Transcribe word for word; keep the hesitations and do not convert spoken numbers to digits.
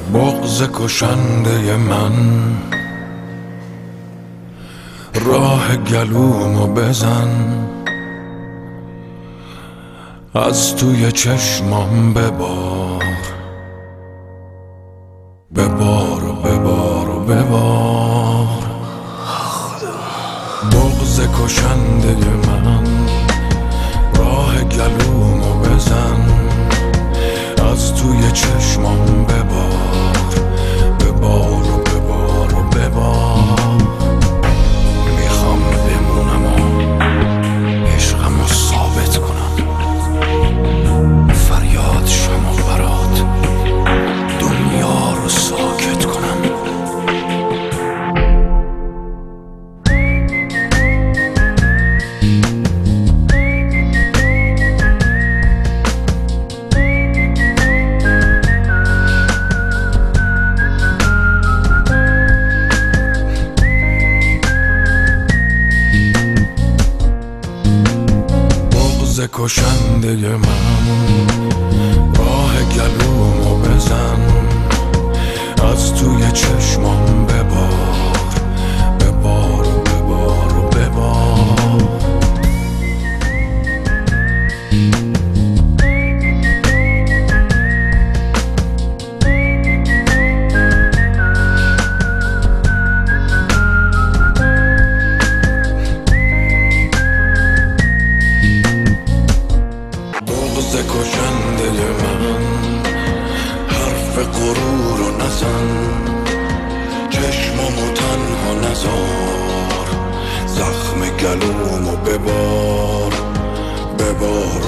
بغض کشنده من، راه گلومو بزن، از توی چشمام ببار، ببار و ببار و ببار. بغض کشنده من، راه گلومو بزن، از توی چشمام ببار، ببار و ببار و ببار. میخوام بمونم و عشقمو ثابت کنم، فریاد شم و برات دنیا رو ساکت کنم. بغض کشنده من، راه گلومو بزن، از توی چشمام ببار، ببار و ببار و ببار. بغض کشنده من، حرف غرور و نزن، چشمامو تنها نزار، زخم گلومو ببار، ببار